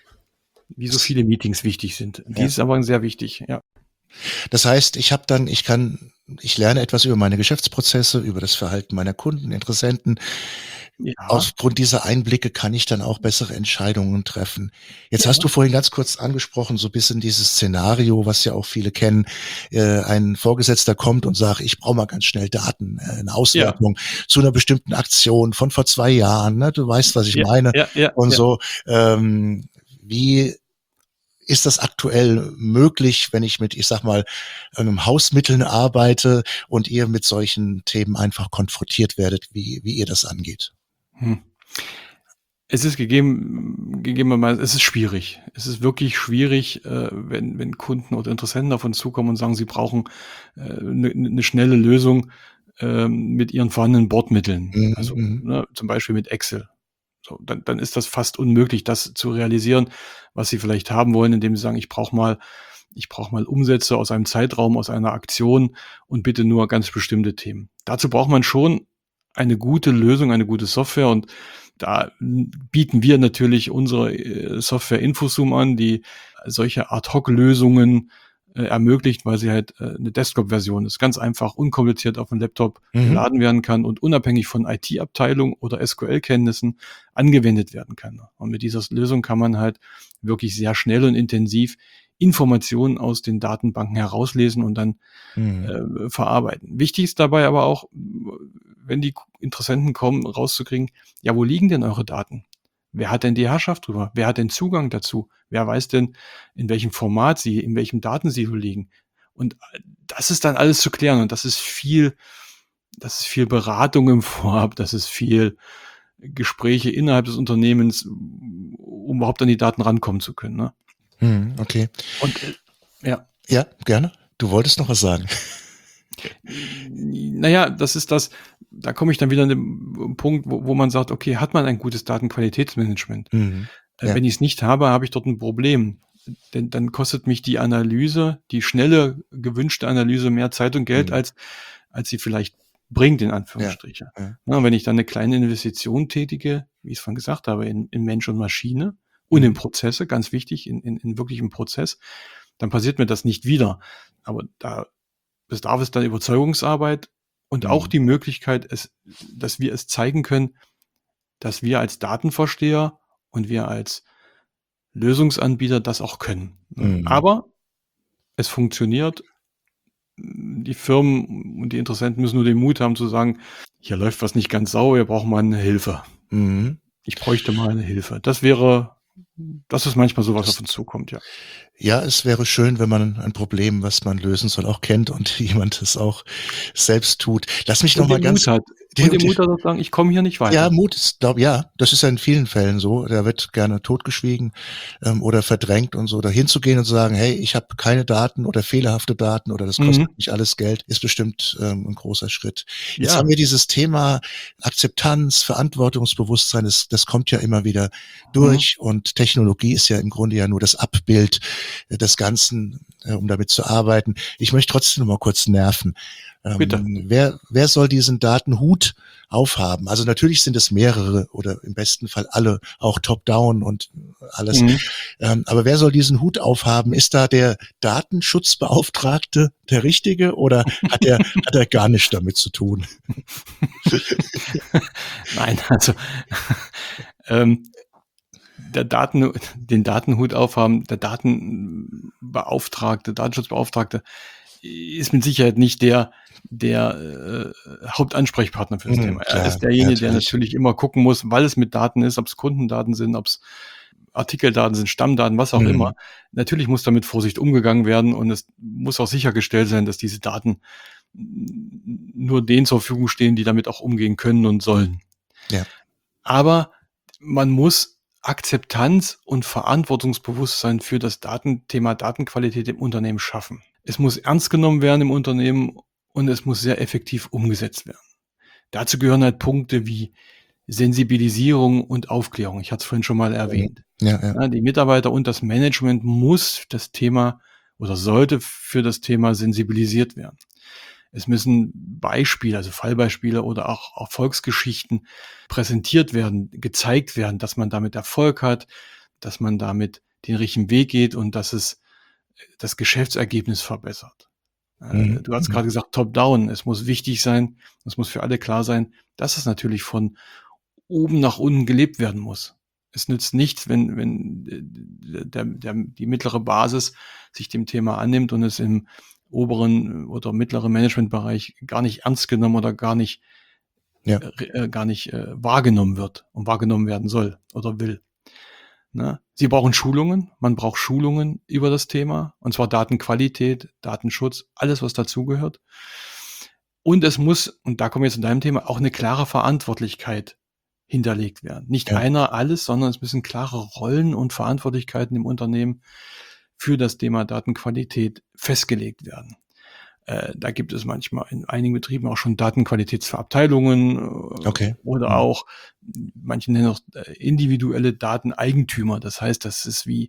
Wie so viele Meetings wichtig sind. Die Ja. ist aber sehr wichtig, ja. Das heißt, ich habe dann, ich kann, ich lerne etwas über meine Geschäftsprozesse, über das Verhalten meiner Kunden, Interessenten. Ja. Aufgrund dieser Einblicke kann ich dann auch bessere Entscheidungen treffen. Jetzt Ja. hast du vorhin ganz kurz angesprochen, so ein bisschen dieses Szenario, was ja auch viele kennen. Äh, ein Vorgesetzter kommt und sagt, ich brauche mal ganz schnell Daten, äh, eine Auswertung zu einer bestimmten Aktion von vor zwei Jahren. Ne? Du weißt, was ich Ja, meine. ja, ja, und ja. so. Ähm, wie ist das aktuell möglich, wenn ich mit, ich sag mal, ähm, Hausmitteln arbeite und ihr mit solchen Themen einfach konfrontiert werdet, wie, wie ihr das angeht? Hm. Es ist gegeben, gegebenermaßen, es ist schwierig. Es ist wirklich schwierig, äh, wenn, wenn Kunden oder Interessenten auf uns zukommen und sagen, sie brauchen eine äh, ne, ne schnelle Lösung ähm, mit ihren vorhandenen Bordmitteln. Mhm, Also mhm. ne, zum Beispiel mit Excel. So, dann, dann ist das fast unmöglich, das zu realisieren, was sie vielleicht haben wollen, indem sie sagen, ich brauche mal, ich brauche mal Umsätze aus einem Zeitraum, aus einer Aktion und bitte nur ganz bestimmte Themen. Dazu braucht man schon eine gute Lösung, eine gute Software, und da bieten wir natürlich unsere äh, Software Infosum an, die solche Ad-Hoc-Lösungen äh, ermöglicht, weil sie halt äh, eine Desktop-Version ist. Ganz einfach, unkompliziert auf dem Laptop Mhm. geladen werden kann und unabhängig von I T-Abteilung oder S Q L-Kenntnissen angewendet werden kann. Und mit dieser Lösung kann man halt wirklich sehr schnell und intensiv Informationen aus den Datenbanken herauslesen und dann Mhm. äh, verarbeiten. Wichtig ist dabei aber auch, wenn die Interessenten kommen, rauszukriegen, ja, wo liegen denn eure Daten? Wer hat denn die Herrschaft drüber? Wer hat den Zugang dazu? Wer weiß denn, in welchem Format sie, in welchem Datensilo liegen? Und das ist dann alles zu klären, und das ist viel, das ist viel Beratung im Vorab, das ist viel Gespräche innerhalb des Unternehmens, um überhaupt an die Daten rankommen zu können. Ne? Mhm. Okay. Und äh, ja. Ja, gerne. Du wolltest noch was sagen. Naja, das ist das, da komme ich dann wieder an den Punkt, wo, wo man sagt, okay, hat man ein gutes Datenqualitätsmanagement? Mhm. Äh, Ja. Wenn ich es nicht habe, habe ich dort ein Problem. Denn dann kostet mich die Analyse, die schnelle, gewünschte Analyse mehr Zeit und Geld, Mhm. als, als sie vielleicht bringt, in Anführungsstrichen. Ja. Na, und wenn ich dann eine kleine Investition tätige, wie ich es vorhin gesagt habe, in, in Mensch und Maschine und Mhm. in Prozesse, ganz wichtig, in, in, in wirklichem Prozess, dann passiert mir das nicht wieder. Aber da bedarf es dann Überzeugungsarbeit und auch Mhm. die Möglichkeit, es, dass wir es zeigen können, dass wir als Datenversteher und wir als Lösungsanbieter das auch können. Mhm. Aber es funktioniert. Die Firmen und die Interessenten müssen nur den Mut haben zu sagen, hier läuft was nicht ganz sauber, wir brauchen mal eine Hilfe. Mhm. Ich bräuchte mal eine Hilfe. Das wäre das ist manchmal so, was Das auf uns zukommt, ja. Ja, es wäre schön, wenn man ein Problem, was man lösen soll, auch kennt und jemand es auch selbst tut. Lass mich noch Und mal den Mut ganz hat. Und den Mut hat zu sagen: „Ich komme hier nicht Ja, weiter.“ Mut ist, glaube ja, das ist ja in vielen Fällen so. Da wird gerne totgeschwiegen, ähm, oder verdrängt und so. Da hinzugehen und zu sagen: „Hey, ich habe keine Daten oder fehlerhafte Daten oder das Mhm. kostet mich alles Geld“, ist bestimmt, ähm, 'n großer Schritt. Jetzt haben Ja. wir dieses Thema Akzeptanz, Verantwortungsbewusstsein, das das kommt ja immer wieder Mhm. durch und Technologie ist ja im Grunde ja nur das Abbild äh, des Ganzen, äh, um damit zu arbeiten. Ich möchte trotzdem noch mal kurz nerven. Bitte. Ähm, wer wer soll diesen Datenhut aufhaben? Also, natürlich sind es mehrere oder im besten Fall alle, auch top-down und alles. Mhm. Ähm, aber wer soll diesen Hut aufhaben? Ist da der Datenschutzbeauftragte der Richtige oder hat er hat er gar nichts damit zu tun? Nein, also, ähm, der Daten den Datenhut aufhaben, der Datenbeauftragte, Datenschutzbeauftragte ist mit Sicherheit nicht der der, äh, Hauptansprechpartner für das Mhm, Thema. Er klar, ist derjenige, der natürlich. natürlich immer gucken muss, weil es mit Daten ist, ob's Kundendaten sind, ob's Artikeldaten sind, Stammdaten, was auch immer. Mhm. Natürlich muss da mit Vorsicht umgegangen werden und es muss auch sichergestellt sein, dass diese Daten n nur denen zur Verfügung stehen, die damit auch umgehen können und sollen. Ja. Aber man muss Akzeptanz und Verantwortungsbewusstsein für das Daten Thema Datenqualität im Unternehmen schaffen. Es muss ernst genommen werden im Unternehmen und es muss sehr effektiv umgesetzt werden. Dazu gehören halt Punkte wie Sensibilisierung und Aufklärung. Ich hatte es vorhin schon mal Mhm. erwähnt. Ja, ja. Ja, die Mitarbeiter und das Management muss das Thema oder sollte für das Thema sensibilisiert werden. Es müssen Beispiele, also Fallbeispiele oder auch Erfolgsgeschichten präsentiert werden, gezeigt werden, dass man damit Erfolg hat, dass man damit den richtigen Weg geht und dass es das Geschäftsergebnis verbessert. Äh, Mhm, du hast mhm. gerade gesagt, top-down. Es muss wichtig sein, es muss für alle klar sein, dass es natürlich von oben nach unten gelebt werden muss. Es nützt nichts, wenn wenn, äh, der der die mittlere Basis sich dem Thema annimmt und es im oberen oder mittleren Managementbereich gar nicht ernst genommen oder gar nicht Ja. äh, re äh, gar nicht, äh, wahrgenommen wird und wahrgenommen werden soll oder will, ne? Sie brauchen Schulungen. Man braucht Schulungen über das Thema, und zwar Datenqualität, Datenschutz, alles, was dazugehört. Und es muss, und da kommen wir jetzt zu deinem Thema, auch 'ne klare Verantwortlichkeit hinterlegt werden. Nicht Ja. einer alles, sondern es müssen klare Rollen und Verantwortlichkeiten im Unternehmen für das Thema Datenqualität festgelegt werden. Äh, da gibt es manchmal in einigen Betrieben auch schon Datenqualitätsabteilungen, äh, Okay. oder Mhm. auch manche nennen auch, äh, individuelle Dateneigentümer. Das heißt, das ist wie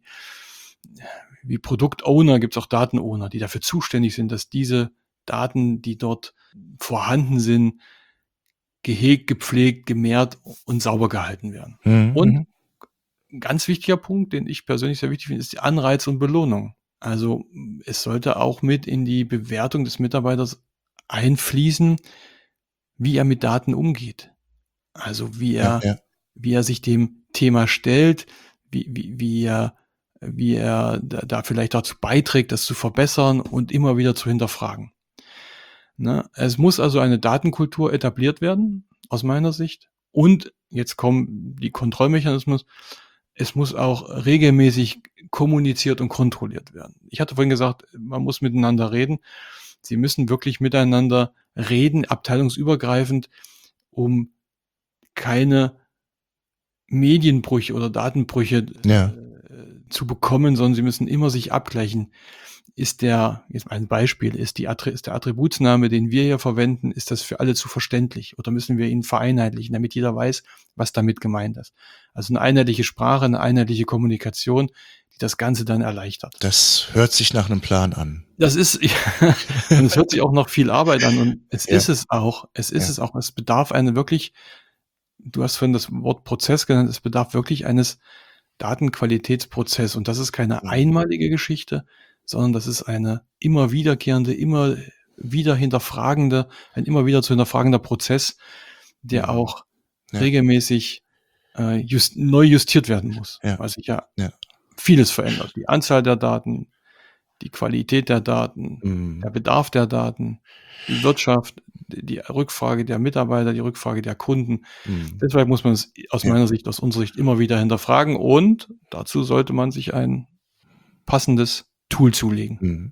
wie Produktowner gibt's auch Datenowner, die dafür zuständig sind, dass diese Daten, die dort vorhanden sind, gehegt, gepflegt, gemehrt und sauber gehalten werden. Mhm, Und mhm. 'n ganz wichtiger Punkt, den ich persönlich sehr wichtig finde, ist die Anreiz und Belohnung. Also, es sollte auch mit in die Bewertung des Mitarbeiters einfließen, wie er mit Daten umgeht. Also, wie Ja, er ja. wie er sich dem Thema stellt, wie wie wie er wie er da da vielleicht dazu beiträgt, das zu verbessern und immer wieder zu hinterfragen. Ne? Es muss also eine Datenkultur etabliert werden, aus meiner Sicht. Und jetzt kommen die Kontrollmechanismus. Es muss auch regelmäßig kommuniziert und kontrolliert werden. Ich hatte vorhin gesagt, man muss miteinander reden. Sie müssen wirklich miteinander reden, abteilungsübergreifend, um keine Medienbrüche oder Datenbrüche, Ja. äh, zu bekommen, sondern sie müssen immer sich abgleichen. Ist der jetzt ein Beispiel, ist die Attri ist der Attributsname, den wir hier verwenden, ist das für alle zu verständlich oder müssen wir ihn vereinheitlichen, damit jeder weiß, was damit gemeint ist? Also, 'ne einheitliche Sprache, 'ne einheitliche Kommunikation, die das Ganze dann erleichtert. Das hört sich nach 'nem Plan an. Das ist ja, und es hört sich auch nach viel Arbeit an und es Ja. ist es auch. Es ist Ja. es auch. Es bedarf eine wirklich du hast vorhin das Wort Prozess genannt, es bedarf wirklich eines Datenqualitätsprozess und das ist keine Mhm. einmalige Geschichte, sondern das ist eine immer wiederkehrende, immer wieder hinterfragende ein immer wieder zu hinterfragender Prozess, der Mhm. auch Ja. regelmäßig, äh, jus neu justiert werden muss, Ja. weil sich ja Ja. vieles verändert. Die Anzahl der Daten, die Qualität der Daten, der Mhm. Bedarf der Daten, die Wirtschaft. die Rückfrage der Mitarbeiter, die Rückfrage der Kunden. Mhm. Deshalb muss man es aus Ja. meiner Sicht, aus unserer Sicht immer wieder hinterfragen und dazu sollte man sich ein passendes Tool zulegen. Mhm.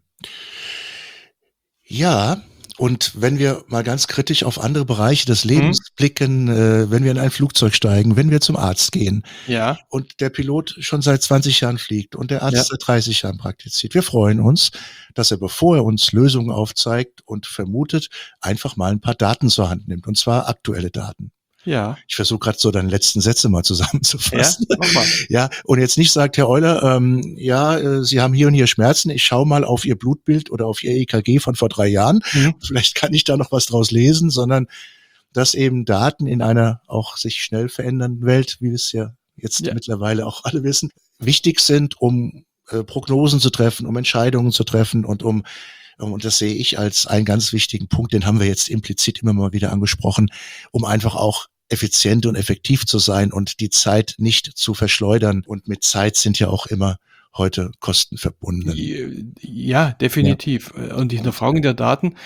Ja, und wenn wir mal ganz kritisch auf andere Bereiche des Lebens Mhm. blicken, äh, wenn wir in ein Flugzeug steigen, wenn wir zum Arzt gehen Ja, und der Pilot schon seit zwanzig Jahren fliegt und der Arzt ja, seit dreißig Jahren praktiziert. Wir freuen uns, dass er, bevor er uns Lösungen aufzeigt und vermutet, einfach mal ein paar Daten zur Hand nimmt, und zwar aktuelle Daten. ja, Ich versuche gerade so deine letzten Sätze mal ja, zusammenzufassen. mach mal. Ja, und jetzt nicht sagt, Herr Euler, ähm, ja, äh, Sie haben hier und hier Schmerzen, ich schaue mal auf Ihr Blutbild oder auf Ihr E K G von vor drei Jahren, Mhm. vielleicht kann ich da noch was draus lesen, sondern dass eben Daten in einer auch sich schnell verändernden Welt, wie wir es ja jetzt Ja, mittlerweile auch alle wissen, wichtig sind, um äh, Prognosen zu treffen, um Entscheidungen zu treffen und um um- und das sehe ich als einen ganz wichtigen Punkt, den haben wir jetzt implizit immer mal wieder angesprochen, um einfach auch effizient und effektiv zu sein und die Zeit nicht zu verschleudern. Und mit Zeit sind ja auch immer heute Kosten verbunden. ja, Ja. definitiv. Und die Hinterfragung der Daten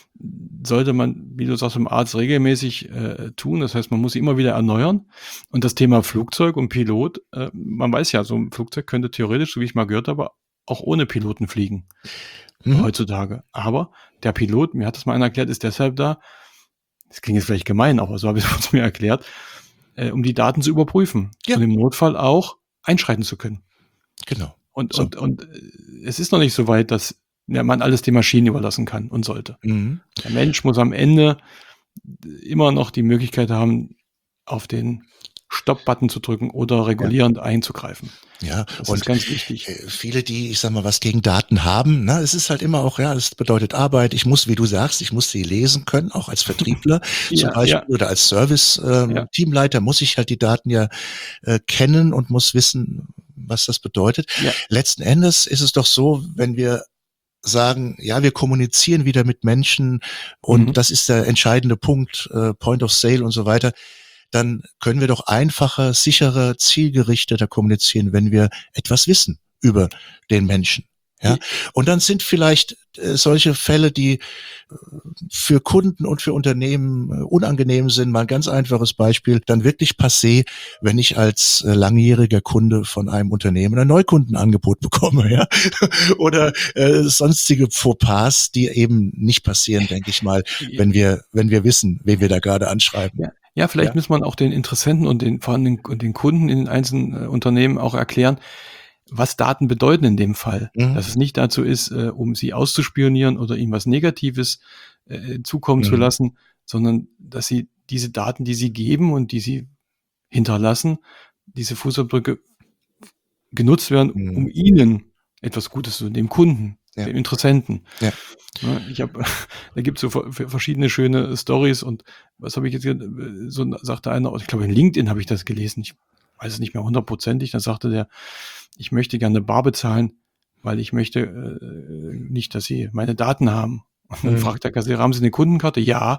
sollte man, wie du sagst, im Arzt regelmäßig äh, tun. Das heißt, man muss sie immer wieder erneuern. Und das Thema Flugzeug und Pilot, äh, man weiß ja, so ein Flugzeug könnte theoretisch, so wie ich mal gehört habe, auch ohne Piloten fliegen Mhm. heutzutage. Aber der Pilot, mir hat das mal einer erklärt, ist deshalb da, das klingt jetzt vielleicht gemein, aber so habe ich es mir erklärt, äh, um die Daten zu überprüfen Ja. und im Notfall auch einschreiten zu können. Genau. Und, So. und, und äh, es ist noch nicht so weit, dass ja, man alles den Maschinen überlassen kann und sollte. Mhm. Der Mensch muss am Ende immer noch die Möglichkeit haben, auf den Stop-Button zu drücken oder regulierend einzugreifen. Ja, Das und ist ganz wichtig. äh, viele, die, ich sag mal, was gegen Daten haben, ne, es ist halt immer auch, ja, es bedeutet Arbeit. Ich muss, wie du sagst, ich muss sie lesen können, auch als Vertriebler zum Ja, Beispiel ja, oder als Service ähm, ja. Teamleiter muss ich halt die Daten ja äh, kennen und muss wissen, was das bedeutet. Ja. Letzten Endes ist es doch so, wenn wir sagen, ja, wir kommunizieren wieder mit Menschen und Mhm. das ist der entscheidende Punkt, äh, Point of Sale und so weiter, dann können wir doch einfacher, sicherer, zielgerichteter kommunizieren, wenn wir etwas wissen über den Menschen. Ja, und dann sind vielleicht äh, solche Fälle, die äh, für Kunden und für Unternehmen äh, unangenehm sind, mal ein ganz einfaches Beispiel, dann wirklich passé, wenn ich als äh, langjähriger Kunde von einem Unternehmen ein Neukundenangebot bekomme, ja, oder äh, sonstige Fauxpas, die eben nicht passieren, denke ich mal, wenn wir, wenn wir wissen, wen wir da gerade anschreiben. Ja, ja, vielleicht Ja. muss man auch den Interessenten und den, vor allem den, und den Kunden in den einzelnen äh, Unternehmen auch erklären, was Daten bedeuten in dem Fall. Mhm. Dass es nicht dazu ist, äh, um sie auszuspionieren oder ihnen was Negatives äh, zukommen zu Mhm. lassen, sondern dass sie diese Daten, die sie geben und die sie hinterlassen, diese Fußabdrücke genutzt werden, Mhm. um ihnen etwas Gutes zu tun, dem Kunden, Ja. dem Interessenten. Ja. Ne, ich habe, da gibt es so ver- ver- verschiedene schöne Stories und was habe ich jetzt, hier, äh, so sagte einer, ich glaube in LinkedIn habe ich das gelesen, ich weiß es nicht mehr hundertprozentig, da sagte der, ich möchte gerne bar bezahlen, weil ich möchte äh, nicht, dass sie meine Daten haben. Und dann Mhm. fragt der Kassierer, haben Sie eine Kundenkarte? Ja.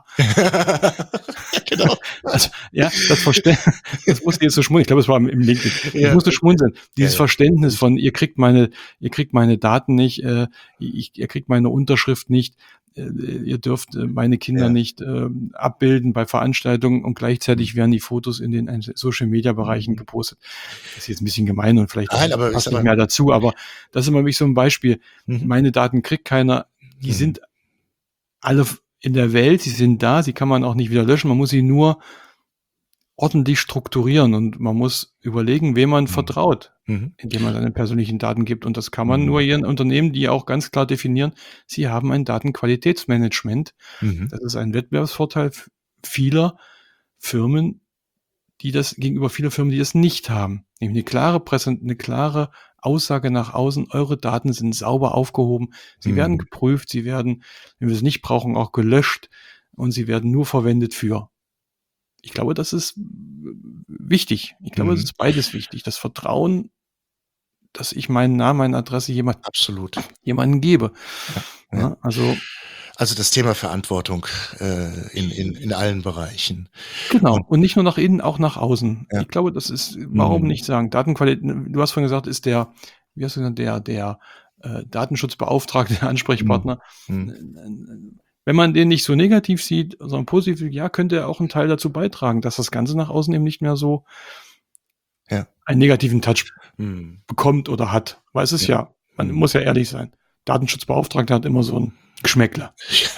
Genau. Also, ja, das Verständnis, das musste jetzt so schmunzeln. Ich glaube, es war im im LinkedIn. Ich Ja. musste schmunzeln. Dieses Ja, ja. Verständnis von, ihr kriegt meine, ihr kriegt meine Daten nicht, äh, ich, ihr kriegt meine Unterschrift nicht, äh, ihr dürft äh, meine Kinder Ja. nicht äh, abbilden bei Veranstaltungen und gleichzeitig werden die Fotos in den Social Media Bereichen Mhm. gepostet. Das ist jetzt ein bisschen gemein und vielleicht Nein, aber passt ist nicht aber- mehr dazu, aber das ist immer mich so ein Beispiel. Mhm. Meine Daten kriegt keiner, die Mhm. sind alle in der Welt, sie sind da, sie kann man auch nicht wieder löschen, man muss sie nur ordentlich strukturieren und man muss überlegen, wem man Mhm. vertraut, Mhm. indem man seine persönlichen Daten gibt. Und das kann man Mhm. nur ihren Unternehmen, die auch ganz klar definieren, sie haben ein Datenqualitätsmanagement. Mhm. Das ist ein Wettbewerbsvorteil f- vieler Firmen, die das gegenüber vieler Firmen, die das nicht haben. Nämlich eine klare Präsent, eine klare Aussage nach außen, eure Daten sind sauber aufgehoben, sie Mhm. werden geprüft, sie werden, wenn wir es nicht brauchen, auch gelöscht und sie werden nur verwendet für. Ich glaube, das ist wichtig. Ich glaube, es Mhm. ist beides wichtig. Das Vertrauen, dass ich meinen Namen, meine Adresse jemand, Absolut. jemandem gebe. Ja. Ja, also, Also das Thema Verantwortung äh, in, in, in allen Bereichen. genau. Und- Und nicht nur nach innen, auch nach außen. Ja. Ich glaube, das ist, warum Mhm. nicht sagen, Datenqualität, du hast vorhin gesagt, ist der, wie hast du gesagt, der, der äh, Datenschutzbeauftragte, der Ansprechpartner, Mhm. äh, wenn man den nicht so negativ sieht, sondern positiv, ja, könnte er auch einen Teil dazu beitragen, dass das Ganze nach außen eben nicht mehr so Ja. einen negativen Touch Hm. bekommt oder hat. Weil es ist ja, Ja. man Hm. muss ja ehrlich sein. Datenschutzbeauftragter hat immer so ein Geschmäckler.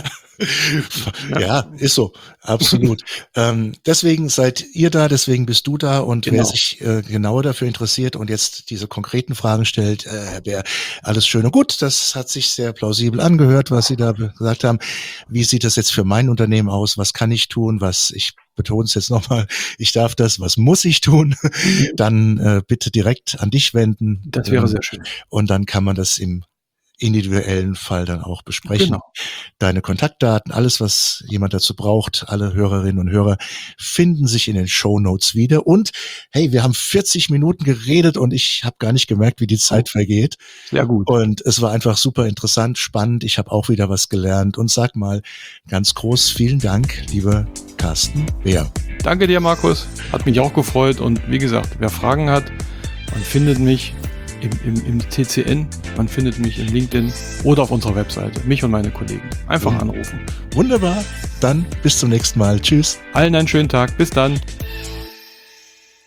Ja, ist so, absolut. ähm, deswegen seid ihr da, deswegen bist du da und wer Genau. sich äh, genauer dafür interessiert und jetzt diese konkreten Fragen stellt, äh, wäre alles schön und gut. Das hat sich sehr plausibel angehört, was Sie da gesagt haben. Wie sieht das jetzt für mein Unternehmen aus? Was kann ich tun? Was ich betone es jetzt nochmal, ich darf das, was muss ich tun? Dann äh, bitte direkt an dich wenden. Das wäre ähm, sehr schön. Und dann kann man das im individuellen Fall dann auch besprechen. Genau. Deine Kontaktdaten, alles, was jemand dazu braucht, alle Hörerinnen und Hörer finden sich in den Shownotes wieder. Und hey, wir haben vierzig Minuten geredet und ich habe gar nicht gemerkt, wie die Zeit vergeht. Sehr gut. Und es war einfach super interessant, spannend. Ich habe auch wieder was gelernt. Und sag mal ganz groß vielen Dank, lieber Carsten Beer. Danke dir, Markus. Hat mich auch gefreut. Und wie gesagt, wer Fragen hat, man findet mich im, im, im T C N, man findet mich in LinkedIn oder auf unserer Webseite. Mich und meine Kollegen. Einfach Mhm. anrufen. Wunderbar. Dann bis zum nächsten Mal. Tschüss. Allen einen schönen Tag. Bis dann.